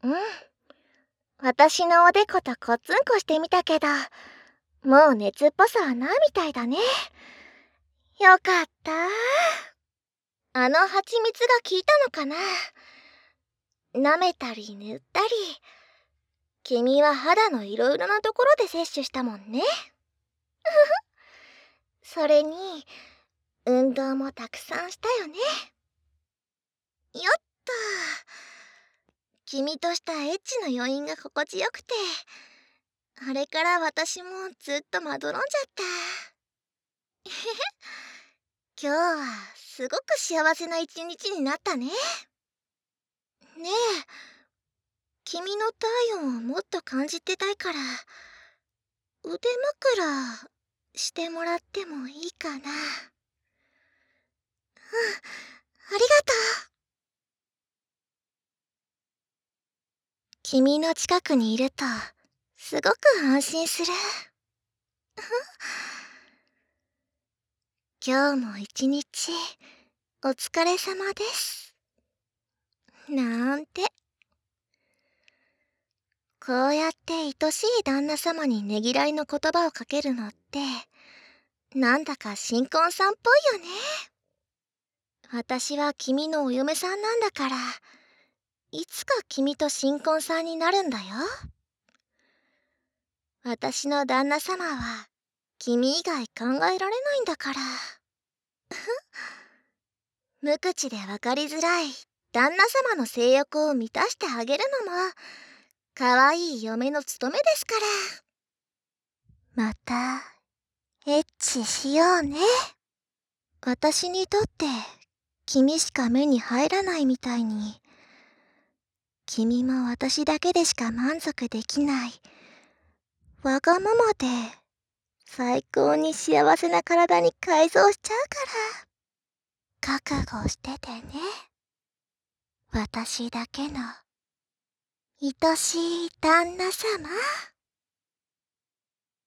うん。私のおでことコツンコしてみたけど、もう熱っぽさはないみたいだね。よかった。あの蜂蜜が効いたのかな。舐めたり塗ったり。君は肌のいろいろなところで摂取したもんね。それに、運動もたくさんしたよね。よっと。君としたエッチの余韻が心地よくて、あれから私もずっとまどろんじゃった。今日はすごく幸せな一日になったね。ねえ、君の体温をもっと感じてたいから、腕枕してもらってもいいかな。うん、ありがとう。君の近くにいると、すごく安心する。今日も一日、お疲れ様です。なんて。こうやって愛しい旦那様にねぎらいの言葉をかけるのって、なんだか新婚さんっぽいよね。私は君のお嫁さんなんだから、いつか君と新婚さんになるんだよ。私の旦那様は、君以外考えられないんだから。無口でわかりづらい旦那様の性欲を満たしてあげるのも、可愛い嫁の務めですから。また、エッチしようね。私にとって君しか目に入らないみたいに、君も私だけでしか満足できないわがままで最高に幸せな体に改造しちゃうから覚悟しててね。私だけの愛しい旦那様。